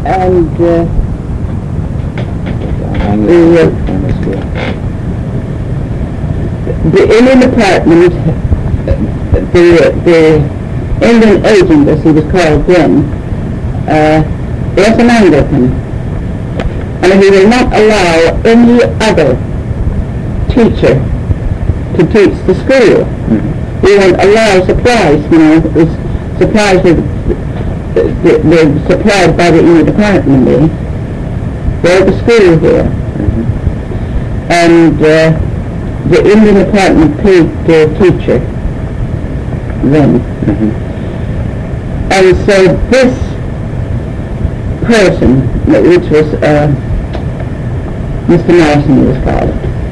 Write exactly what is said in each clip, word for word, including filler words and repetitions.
and uh, the, uh, the Indian department, the, the Indian agent, as he was called then, uh, was an Anglican, and he will not allow any other teacher to teach the school. Mm-hmm. He won't allow supplies, you know, supplies were, were supplied by the Indian department eh, for the school here. Mm-hmm. And uh, the Indian department paid the teacher then. Mm-hmm. And so this person, which was uh, Mister Morrison, he was called,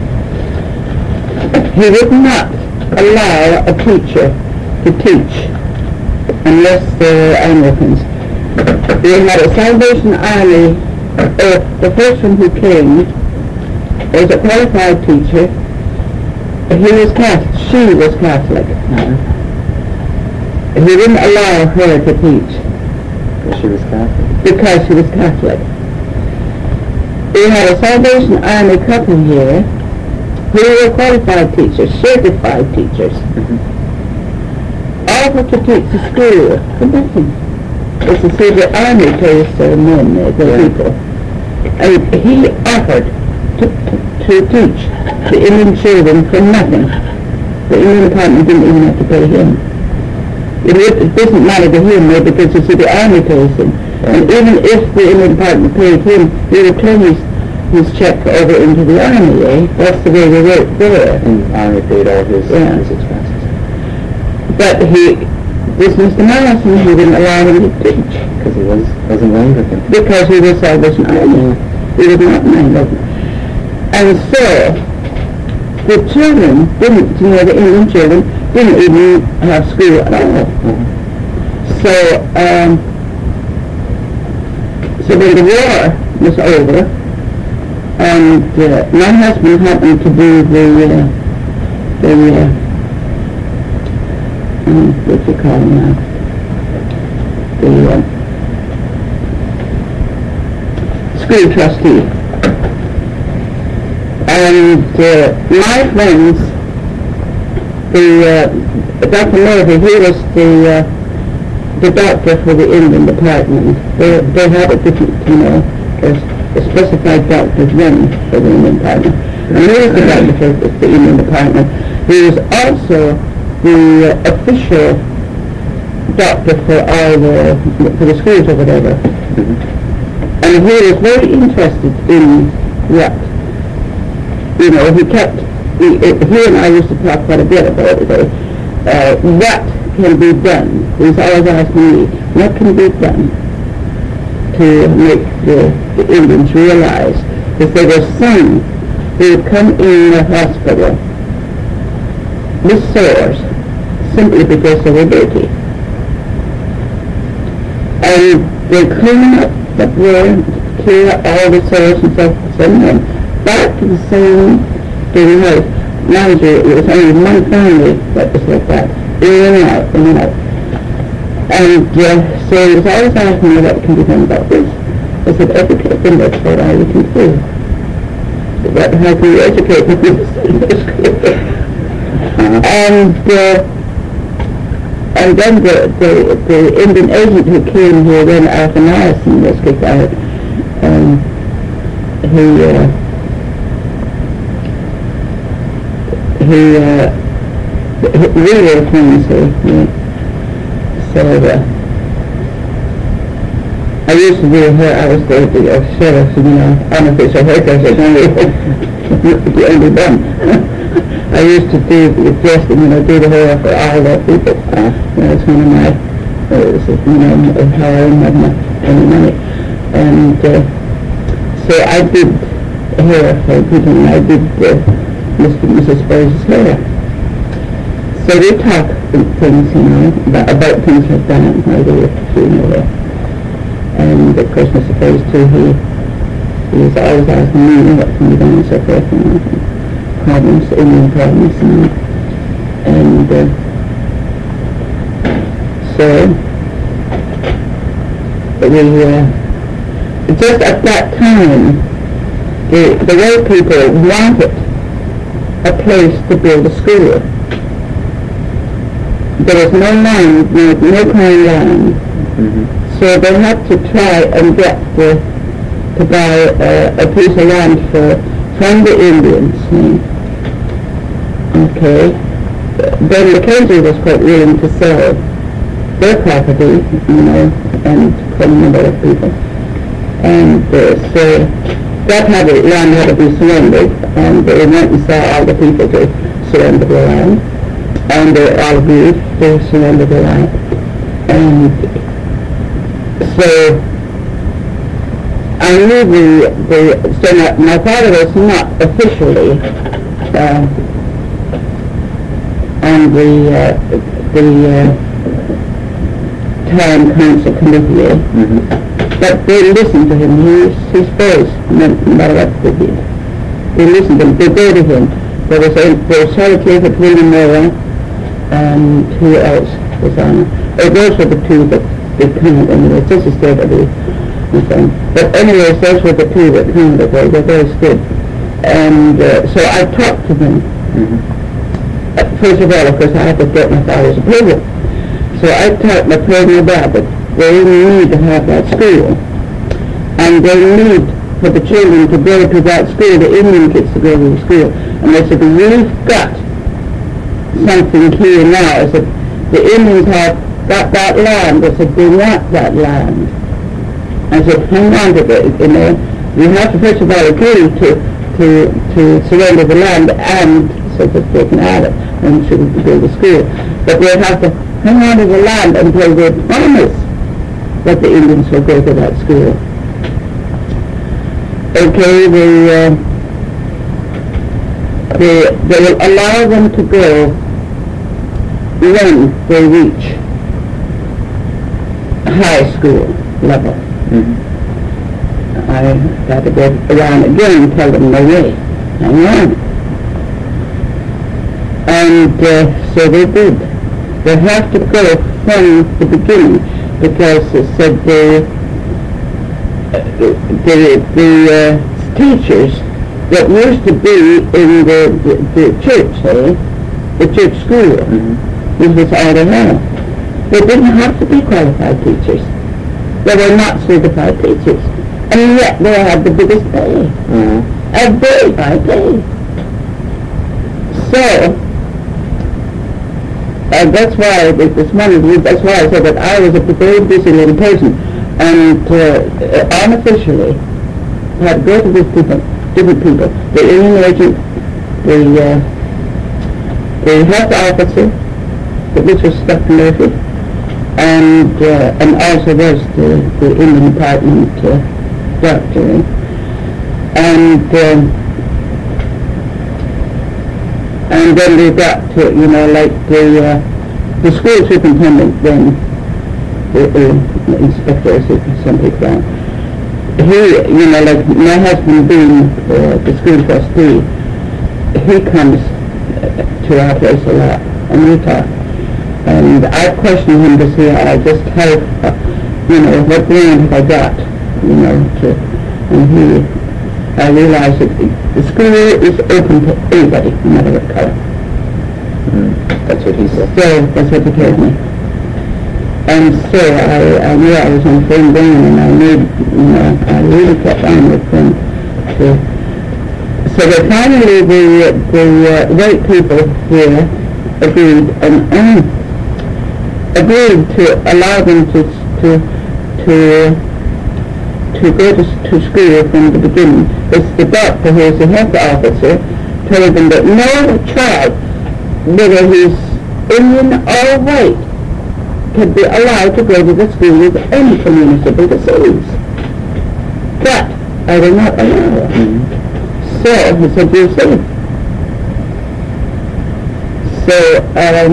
he would not allow a teacher to teach unless they were Anglicans. We had a Salvation Army, uh, the first one who came was a qualified teacher. He was Catholic, she was Catholic. Uh, he didn't allow her to teach. Because she was Catholic? Because she was Catholic. We had a Salvation Army couple here who were qualified teachers, certified teachers. Mm-hmm. Offered to teach the school for nothing. It's to see the army place their men, uh, the yeah. people. And he offered to, to teach the Indian children for nothing. The Indian department didn't even have to pay him. It, it doesn't matter to him, though, because it's the army pays him. Yeah. And even if the Indian department paid him, he would claim his, his check over into the army, eh? That's the way they worked there. And the army paid all his, yeah. his expenses. But he, this Mister Morrison, he didn't allow him to teach. Because he was, wasn't Anglican. Because he was Salvation Army. He was not an Anglican. And so, the children didn't, you know, the Indian children didn't even have school at all. Mm-hmm. So, um, so when the war was over, and uh, my husband happened to be the, uh, the, uh, um, what do you call him now? The uh, school trustee. And uh, my friends, the uh, Doctor Murphy, he was the uh, the doctor for the Indian department. They they had a different, you know, there's a specified doctors then for the Indian department. And he was the doctor for the Indian department. He was also the uh, official doctor for all the for the schools or whatever. Mm-hmm. And he was very interested in what. You know, he kept, he, he and I used to talk quite a bit about it, uh, what can be done. He was always asking me, what can be done to make the, the Indians realize that there were some who would come in the hospital with sores simply because they were dirty. And they clean up the wound, clear all the sores and stuff, and then back to the same dirty house. Mind you, it was only one family that was like that, in and out, in and out. And uh, so he was always asking me what can be done about this. I said, education, that's what I can do. But how can you educate people? And uh, and then the, the, the Indian agent who came here when Arthur Morrison was kicked out, um, he uh, he uh, really friends here. Yeah. So uh, I used to do her, I was the, the uh, sheriff, you know, unofficial haircut, it's only, the only one. I used to do the dressing, you know, do the hair for all the people. Uh, you know, it's one of my, uh, you know, how I didn't have any money. And uh, so I did hair for people, and I did uh, Mister and Missus Burge's hair. So we talk things, you know, about, about things like that, and how they were funeral. And of course, Mister Burge too, he, he was always asking me what can be done and so forth, you know, problems, Indian problems, you know. And uh, so we, uh, just at that time, the, the white people wanted a place to build a school. There was no land, no, no kind land, Mm-hmm. so they had to try and get the, to buy uh, a piece of land for, from the Indians. See? Okay. Then Mackenzie was quite willing to sell their property, you know, and from a number of people. And uh, so that had to, land had to be surrendered, and they went and saw all the people to surrender the land, and they all agreed to surrender the land. And so I knew the, the so my, my father was not officially uh, on the uh, the uh, town council committee, Mm-hmm. but they listened to him. He his voice, no matter what they did, they listened to him. They go to him. There was a there was Sarah Clifford, William Moore, and who else was on? Oh, those were the two that they counted. Anyway, this is still to be the thing. But anyways, those were the two that counted. They were very good. And uh, so I talked to them. Mm-hmm. First of all, of course, I had to get my father's approval. So I talked my president about that. They need to have that school. And they need for the children to go to that school, the Indian kids to go to the school. And they said, we've got something here now. I said, the Indians have got that land. They said, they want that land. I said, hang on to it, you know. You have to first of all agree to, to, to surrender the land and so that they can have it and should build a school. But they have to hang on to the land until they promise that the Indians will go to that school. Okay, they, uh, they, they will allow them to go when they reach high school level. Mm-hmm. I had to go around again and tell them no way. Hang on. And uh, so they did. They have to go from the beginning because it said the the, the uh, teachers that used to be in the, the, the church, eh? The church school, Mm-hmm. this was all they had. They didn't have to be qualified teachers. They were not certified teachers. And yet they had the biggest pay. Mm-hmm. A very high pay. So, and that's why this morning, that's why I said that I was a very busy little person, and uh, unofficially had to go to these people, different people, the Indian agent, the uh, the health officer, which was Doctor Murphy, and uh, and also there's the, the Indian Department uh, doctor, and. Um, And then they got to, you know, like the uh, the school superintendent then, the, the inspector, some people call him, he, you know, like my husband being uh, the school trustee, he comes to our place a lot, and we talk. And I question him to see uh, just how, uh, you know, what land have I got, you know, to, and he, I realized that the school is open to anybody, no matter what color. Mm. That's what he said. So, that's what he told me. And so, I, I knew I was on firm ground, and I made, you know, I really kept on with them. To, so that finally the, the uh, white people here agreed, and um, agreed to allow them to, to, to, to go to, to school from the beginning. It's the doctor who is the health officer told them that no child, whether he's Indian or white, can be allowed to go to the school with any communicable disease. But I will not allow it. Mm-hmm. So he said, you see. So um,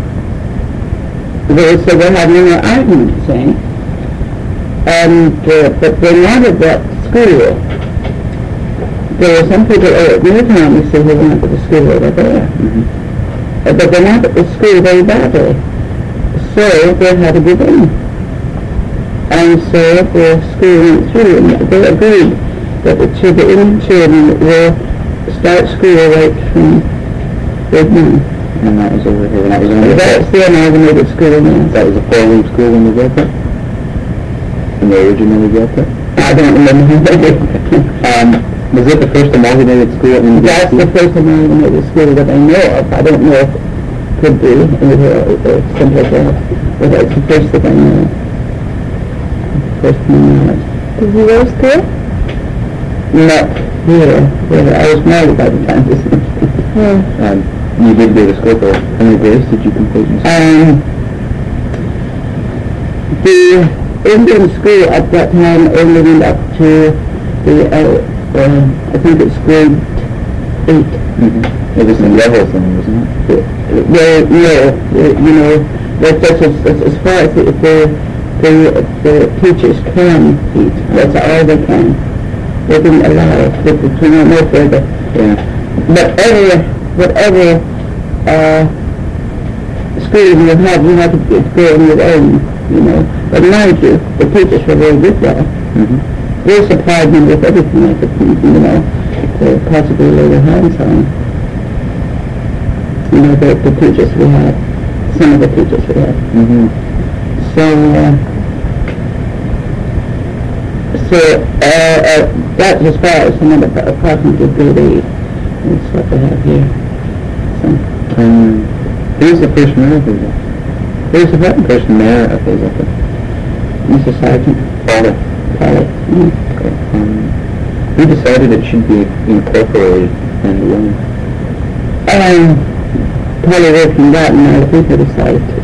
they said we're having an argument, saying. And, uh, but they wanted that school. There were some people at Newtown who said they wanted the school over there. Mm-hmm. Uh, but they wanted the school very badly. So they had to give in. And so the school went through and they agreed that the children, Indian children will start school right from grade nine. And that was over here, and that was only... That's the amalgamated school now. That was a four-week school when you built it? When they originally built it? I don't remember how they did. Um, was it the first amalgamated school in the... That's the first amalgamated school that I know of. I don't know if it could be anywhere or someplace else, but that's the first that I know. First knowledge. Did you go to school? Not here, where I was married by the time this was. Hmm. Um, you did go to school for how many grades did you complete in school? Um, the Indian school at that time only went up to the, uh, uh, I think it's grade eight. Mm-hmm. It was in levels then, wasn't it? Well, no, uh, you know, that, that's as, as, as far as the, the, the, the teachers can teach. That's all they can. They didn't allow us to, to know no further. Yeah. But every, whatever uh, school you have, you have to go on your own, you know. But mind you, the teachers were very good there. Mm-hmm. They supplied me with everything I could, you know, to possibly lay their hands on. You know, the, the teachers we had, some of the teachers we had. Mm-hmm. So, uh, so uh, uh, that's as far as some of the approximately grade eight. That's what they have here. So, Um, who was the first mayor of Hazelton? there's a button. First mayor of Hazelton? Mister Sergeant. Father. Pollock. Mm. Okay. Um, who decided it should be incorporated and when? Um, probably working that and other people decided to.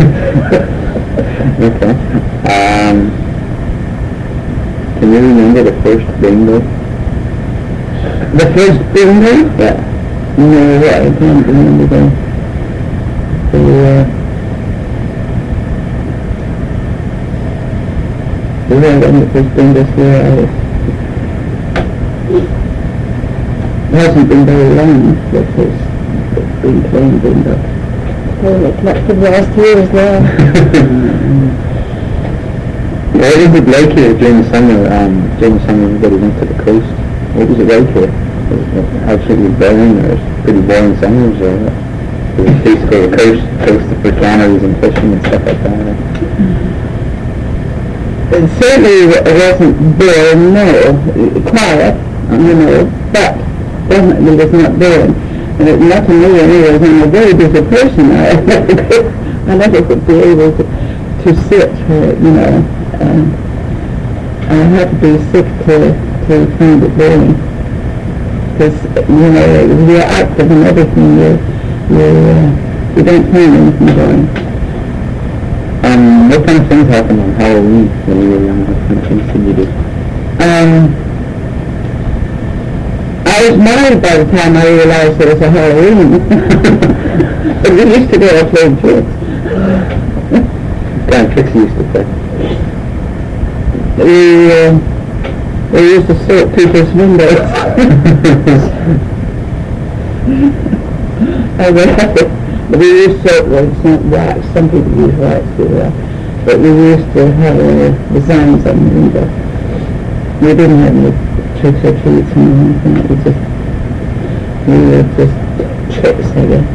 Okay. Um, can you remember the first bingo? The first bingo? Yeah. No, I can't remember the, the, uh, the way when the first bingo where I was. It hasn't been very long that it's been playing bingo. Well, it's not for the last years now. What was it like here during the summer? Um, during the summer, everybody went to the coast. What was it like here? Was it absolutely boring, or was it pretty boring summers, or what? Was it basically the coast, coast for canneries and fishing and stuff like that? It certainly wasn't boring, no, quiet, you know, but definitely was not boring. And it, not to me anyway, I'm a very busy person. I never could, I never could be able to, to sit for, you know, um, I had to be sick to, to find it boring. Because, you know, you're active and everything, you, you, uh, you don't find anything boring. Um, what kind of things happened on Halloween when you were young? What kind of things did you do? Um, I was married by the time I realized it was a Halloween. But we used to go out playing tricks. What kind of tricks you used to play? We, uh, we used to sort people's windows. I read we used to, well, it's not wax, some people use wax too, uh, but we used to have uh, designs on the window. We didn't have any tricks or treats or anything, it was just, we were just tricks, I guess.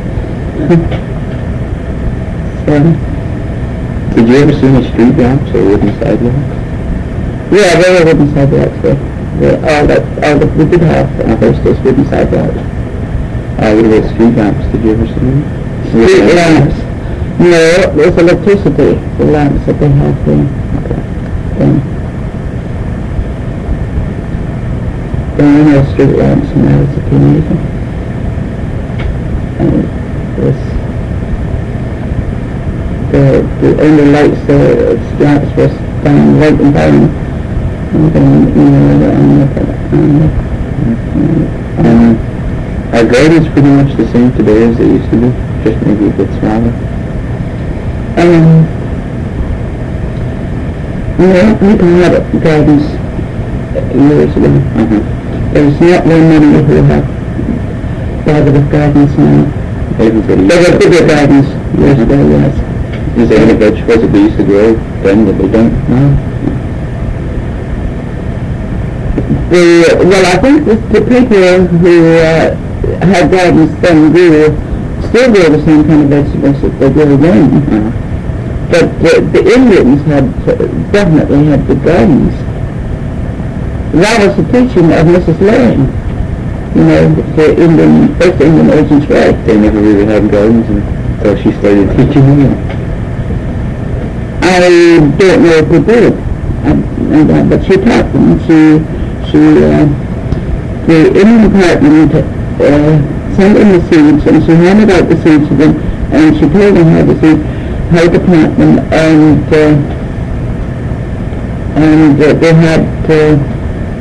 So, Did you ever see any street lamps or wooden sidewalks? yeah, they were wooden sidewalks, yeah. They, all that, all that, we did have, uh, first days wooden sidewalks. Uh, what about street lamps? Did you ever see them? Street lamps. No, there's electricity, the lamps that they have there. Okay. Then, there were no street lamps when I was a teenager. And it was, the, the only lights, the lamps was down, light and down. And then, you know, on the, on the, Um, are gardens pretty much the same today as they used to be? Just maybe a bit smaller? Um, no, people had gardens years ago. Uh-huh. There's not very many who have bothered with gardens now. Everybody There were used to bigger have- gardens years ago, yes. Is there any vegetables that they used to grow then that they don't now? The, well, I think the, the people who uh, had gardens then grew, still grow the same kind of vegetables that they grew then. Uh-huh. But the, the Indians had, uh, definitely had good gardens. That was the teaching of Missus Lane. You know, the Indian, first Indian agent's right. They never really had gardens until she started teaching them. I don't know if they did, and, and, uh, but she taught them. She, she, uh, the Indian department uh, sent in the seeds, and she handed out the seeds to them, and she told them how to see, how to plant them, and uh, and uh, they had uh,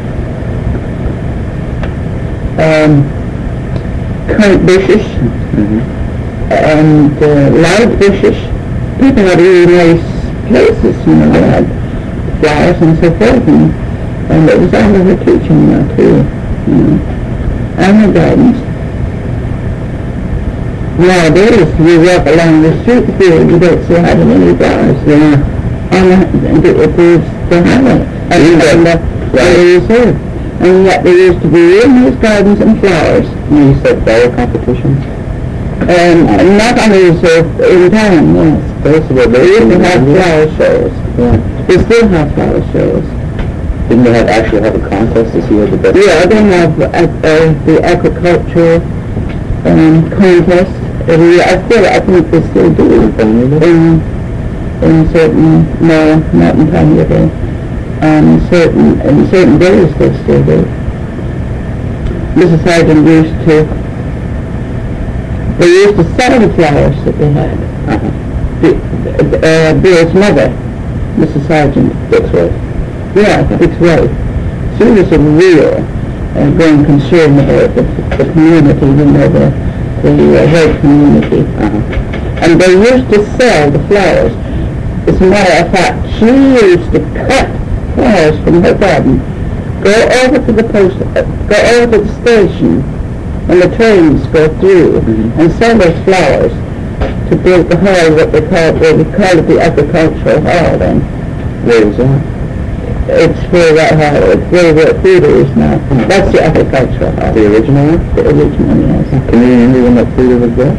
um, currant bushes Mm-hmm. and uh, loud bushes. People had really nice places, you know, they had flowers and so forth, and, and it was all of her teaching now too, you know, and her guidance. Nowadays, you walk along the street here, you don't see hardly any flowers there on the, the, the, the highway, and on the, on the reserve. And yet there used to be real nice gardens and flowers. You used to have flower competitions? And not on the reserve, in town, yes. Tell us about They those. used to have flower shows. Yeah. They still have flower shows. Didn't they have, actually have a contest to see what the best... Yeah, they have uh, uh, the agricultural um, contest. And yeah, I still, I think they still do. In, in certain, no, not in Pioneer Day. Um, certain, in certain days they still do. Missus Sargent used to, they used to sell the flowers that they had. Uh-huh. The, uh, Bill's mother, Missus Sargent. That's right. Yeah, Dick's wife. She was a real uh, growing concern about the, the community, you know, the, the uh, red community. Uh-huh. And they used to sell the flowers. As a matter of fact, she used to cut flowers from her garden, go over to the post, uh, go over to the station when the trains go through, Mm-hmm. and sell those flowers to build the hall, what they call, well, we call it the agricultural hall then. Where was that? It's where that hall, it's where the theater is now. That's the agricultural hall. The original one? The original, yes. Can you remember when that theater was there?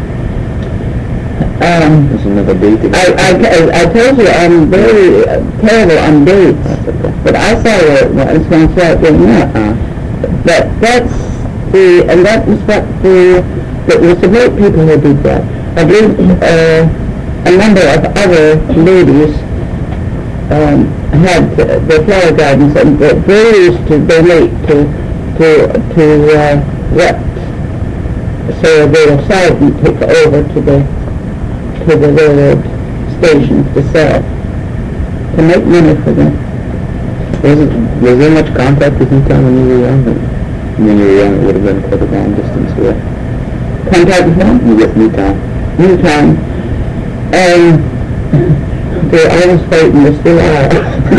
Um, There's another date. to I, I, I told you I'm very uh, terrible on dates, but I saw it once when I saw it going up. Uh, But that's the, and that was what the, it was the great people who did that. I believe uh, a number of other ladies um, had uh, their flower gardens, and they they used to donate to, to, to uh, what, so the sergeant took over to the, to the railroad station to sell, to make money for them. was, it, was there much contact with Newtown when you were young? When you were young, it would have been quite a long distance away. Contact with them? With Newtown. Newtown. Um, they're always fighting, they still are.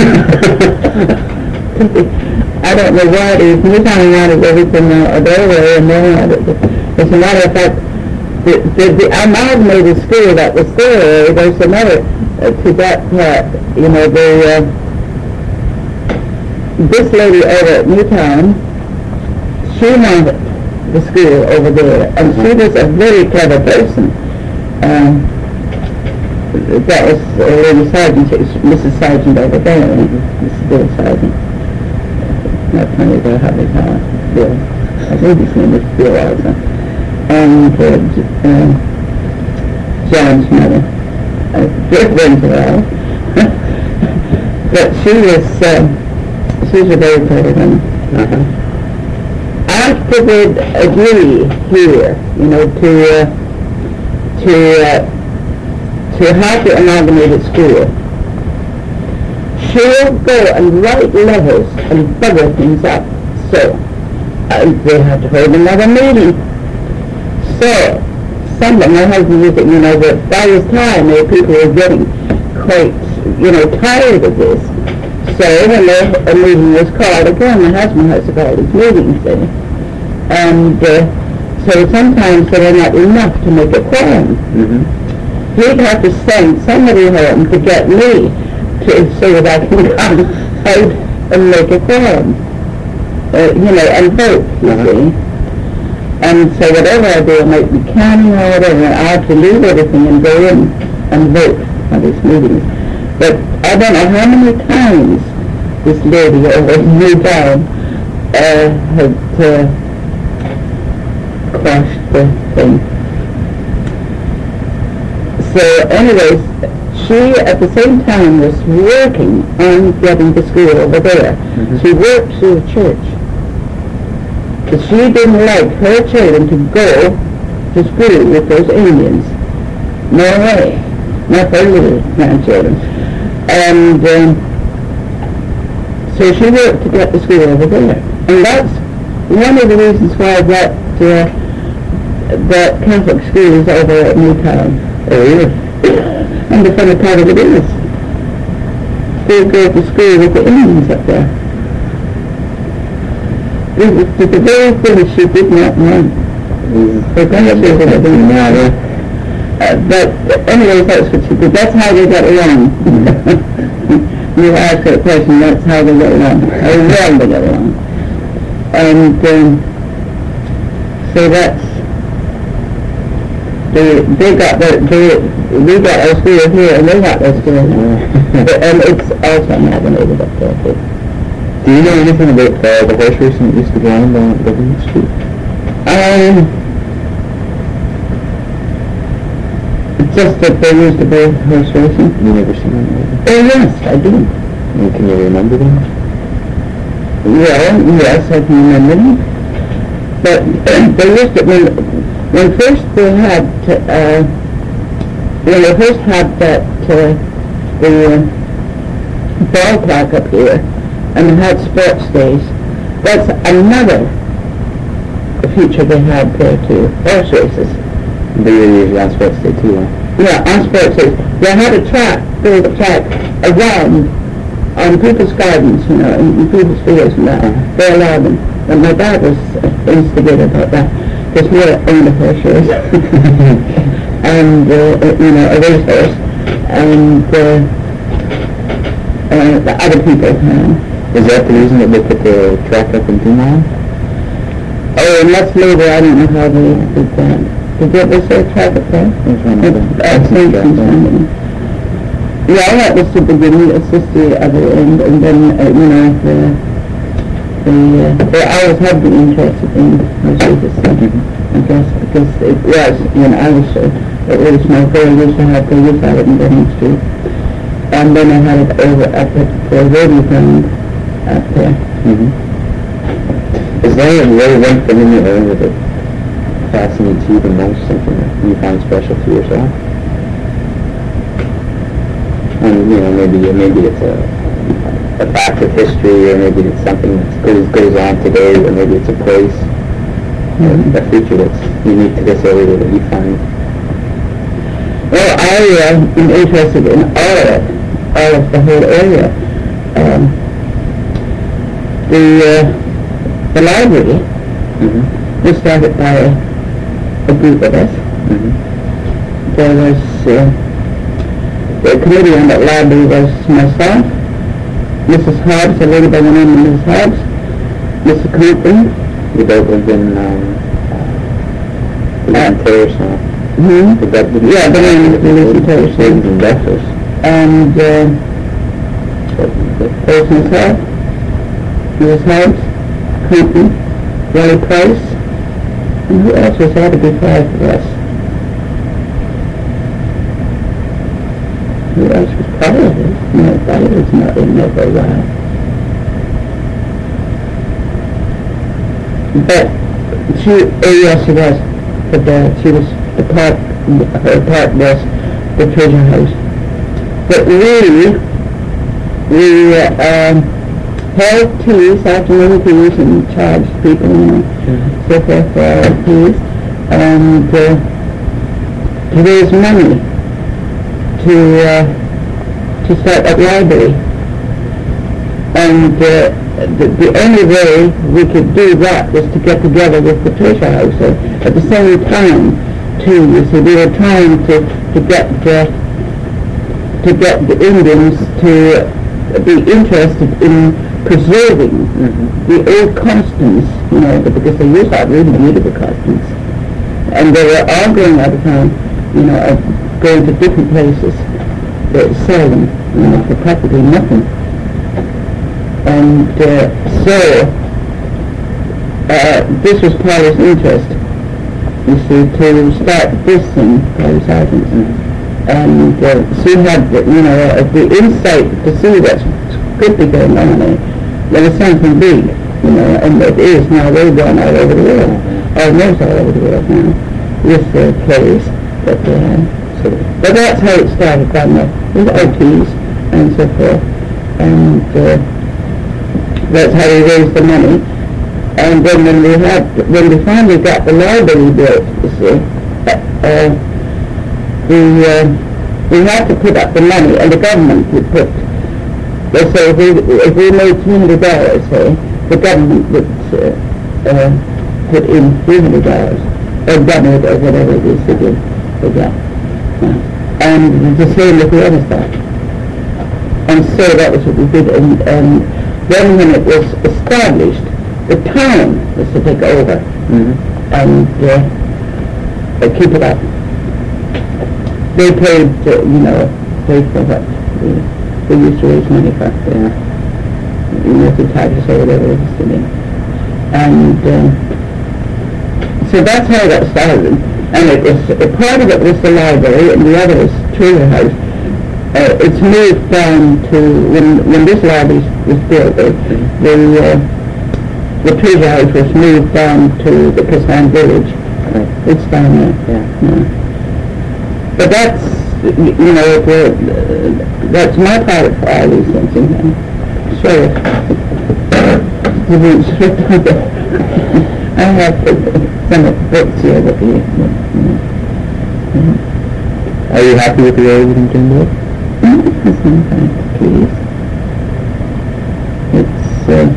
I don't know why it is. Newtown wanted everything uh, their way, and they wanted it. As a matter of fact, the, the, the amalgamated school that was there, there's another, uh, to that part, you know, the, uh, this lady over at Newtown, she wanted the school over there, and she was a very clever person. Um, that was uh, Lady Sargent, Missus Sargent over there, Missus Bill Sargent. Not funny, they'll have his name, Bill. I think his name is Bill also. And uh, uh, John's mother, uh, good friends of ours. But she was, uh, she was a very clever woman. Uh-huh. After they'd agree here, you know, to, uh, to, uh, to have the amalgamated school, she'll go and write letters and bugger things up. So, uh, they had to hold another meeting. So, something, my husband used it, you know, that by this time, uh, people were getting quite, you know, tired of this. So, when the, a meeting was called again, my husband has to call these meetings, see? And uh, so sometimes there are not enough to make a quorum. Mm-hmm. he'd have to send somebody home to get me to, so that I can come out and make a quorum. Uh, you know, and vote, you Uh-huh. see. And so whatever I do, I might be counting or whatever, I have to leave everything and go in and vote at these meetings. But I don't know how many times this lady over in Newtown uh, had uh, crashed the thing. So anyways, she at the same time was working on getting the school over there. Mhm. She worked through the church. But she didn't like her children to go to school with those Indians. No way. Not her little grandchildren. And um, so she worked to get the school over there. And that's one of the reasons why that uh, that Catholic school is over at Newtown. Oh, really? And the funny part of it is, they go to school with the Indians up there. It was the very thing she did not want. Her grandchildren had been married. Uh, but anyways, that's what she did. That's how they got along. You ask her a question, that's how they got along. How well they got along. And um, so that's, they, they got their, they, we got our school here and they got their school here. And it's also amalgamated up there too. Do you know anything about uh, the horse racing that used to go on down at W Street? Um, just that there used to be horse racing. You never seen them? Maybe? Oh yes, I do. And can you remember them? Well, yes, I can remember them. But they used to, when, when first they had, uh, when they first had that, uh, the uh, ballpark up here, and they had sports days, that's another feature they had there too, horse races. They were usually on sports day too, huh? Yeah, on sports days. They had a track, there was a track around on people's gardens, you know, in, in people's fields and that. Uh-huh. They allowed them. And my dad was instigated about that, because he owned a horse race. And, uh, you know, a racehorse. And, uh, uh, the other people, uh, Is that the reason that they put the track up in Dumont? oh, and that's later, I don't know how they did that. Did they ever say track up there? There's one of them. At Saint Vincent. Yeah, that was the beginning, it's just the other end, and then, uh, you know, the, the, uh, they always have been interested in Mercedes, so I guess, because it was, you know, I was, uh, it was my girl used to have, they used to have it in Denning Street. And then I had it over up at the rodeo ground up there. Mm-hmm. Is there really one thing in your area that fascinates you the most, something that you find special to yourself? And, you know, maybe maybe it's a, a fact of history, or maybe it's something that goes, goes on today, or maybe it's a place, Mhm. a feature that's unique to this area that you find. Well, I uh, am interested in all of it, all of the whole area. Um, the, uh, the library Mm-hmm. was started by a, a group of us. Mm-hmm. There was, uh, the committee on that library was myself, Missus Hobbs, a lady by the name of Missus Hobbs, Mister Compton, You both lived in, um, uh, Uh, in Terrace, huh? hmm? Did that, did Yeah, the name is Lucy Terrace. Lived in Breakfast. And, uh, there was myself, Missus Hobbs, Compton, Wally Price, and who else was there to be five of us? Who else was probably? No, probably was not in there for a while. But she, oh yes, she was, but uh, she was, the part, her part was the treasure house. But we, we, uh, um, held teas, afternoon teas, and charged people, you know, Mm-hmm. so forth for our teas, and, uh, to raise money to, uh, to start that library. And, uh, the, the only way we could do that was to get together with the treasure house. So at the same time, too. You see, we were trying to, to get uh, to get the Indians to be interested in preserving Mm-hmm. the old customs, you know, because they used to have really beautiful customs. And they were all going out of town, you know, uh, going to different places to sell them, you know, for practically nothing. And uh, so, uh, this was Paul's interest, you see, to start this thing, Paul Sargent. And uh, she had, you know, uh, the insight to see what could be going on there. There was something big, you know, and it is now way gone all over the world, almost all over the world now, with the plays that they have. So, but that's how it started, down there, with O Ts and so forth. And uh, that's how we raised the money. And then when we had, when we finally got the library built, you see, uh, we, uh, we had to put up the money, and the government would put, let's say, if we, if we made three hundred dollars, say, the government would uh, uh, put in three hundred dollars, or double it, or whatever it is they do, they get. And the same with the other stuff. And so that was what we did, and, and then when it was established, the town was to take over, Mm-hmm. and uh, keep it up. They paid, uh, you know, paid for what we, we used to raise money for, yeah. You know, the taxes or whatever it was to be. And uh, so that's how that started. And it was, a part of it was the library, and the other was Treasure House. Uh, it's moved down to, when when this library was built, uh, the, uh, the Treasure House was moved down to the Kassan Village. Right. It's down there. Yeah. Yeah. But that's, you know, the, uh, that's my part for all these things, you know. Show it. You won't show it. I have some of the books here that you, you know. Are you happy with the way everything turned out? Sometimes, please. It's, uh,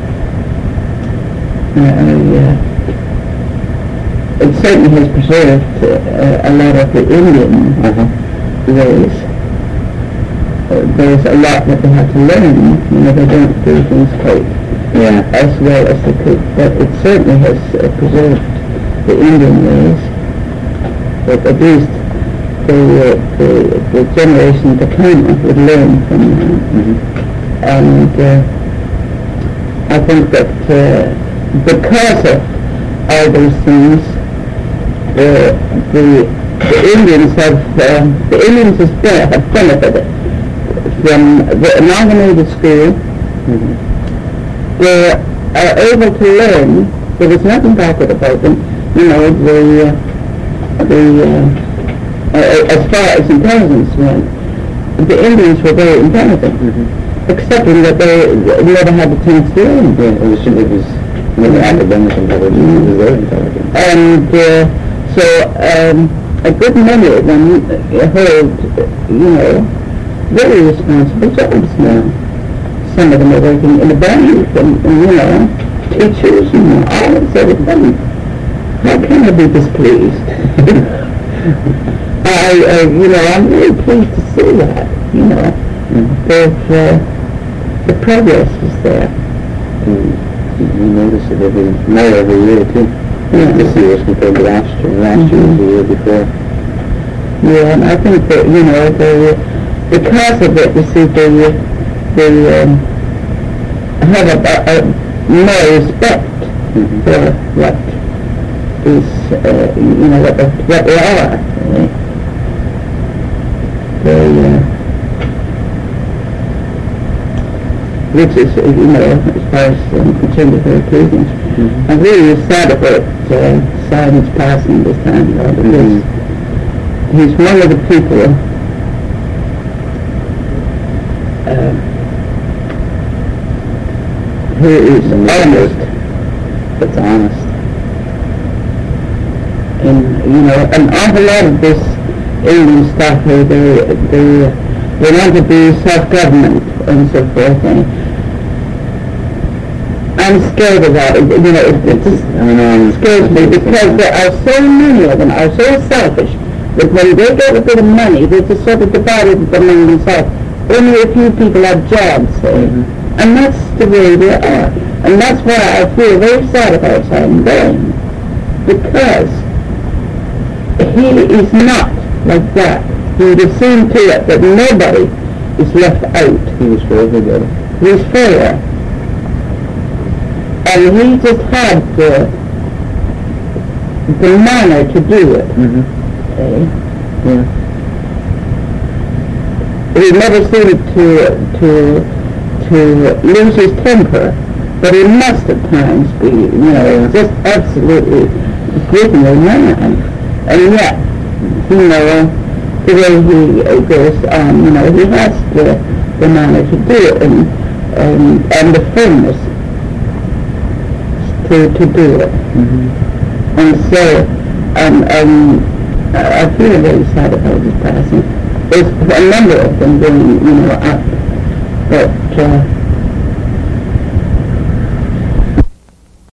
I, uh, it certainly has preserved uh, a lot of the Indian Uh-huh. ways. Uh, there's a lot that they have to learn. You know, they don't do things quite Yeah. as well as they could, but it certainly has uh, preserved the Indian ways. But at least the, uh, the, the generation to come would learn from that. Mm-hmm. And uh, I think that uh, because of all those things, the, the, the Indians have, um, the Indians has been, have benefited from the amalgamated school. Mm-hmm. They are able to learn. There was nothing backward about them. You know, the, uh, the, uh, uh, as far as intelligence went, the Indians were very intelligent, Mm-hmm. excepting that they never had the chance to learn. Yeah, it was, it was never academic intelligence, it was their intelligence. And uh, so um, a good many of them hold, you know, very responsible jobs now. Some of them are working in a bank, and, and you know, teachers and all that sort of thing. How can I be displeased? I, uh, you know, I'm really pleased to see that, you know, Mm-hmm. that uh, the progress is there. And you notice it every, more every year too. Yeah. This year as compared to last year, last year was the year before. Yeah, and I think that, you know, the, because of it, you see, they, they um, have a, a, a more respect Mm-hmm. for what is, uh, you know, what, the, what they are. Really. They, uh, which is, uh, you know, as far as I'm concerned, is very pleasing. Mm-hmm. I'm really sad about uh, Simon's passing this time, though, because Mm-hmm. he's one of the people uh, who is honest, That's honest. and, you know, an awful lot of this Indian stuff, they, they, they, they want to be self-government and so forth, and I I'm scared of that, you know, it, it just I know. scares me, because there are so many of them are so selfish, that when they get a bit of money, they just sort of divide it among themselves. Only a few people have jobs, see? Mhm. And that's the way they are. And that's why I feel very sad about Simon Bain, because he is not like that. He would have seen to it that nobody is left out. He was for everybody. He's fair. And he just had the, the manner to do it. Mm-hmm. Okay? Yeah. He never seemed to, to, to lose his temper, but he must at times be, you know, just absolutely gritty man. And yet, you know, the way he uh, goes on, you know, he has the, the manner to do it, and, and, and the firmness to, to do it. Mm-hmm. And so, um, um, I I feel very sad about his passing. There's a number of them being, you know, up, but, uh,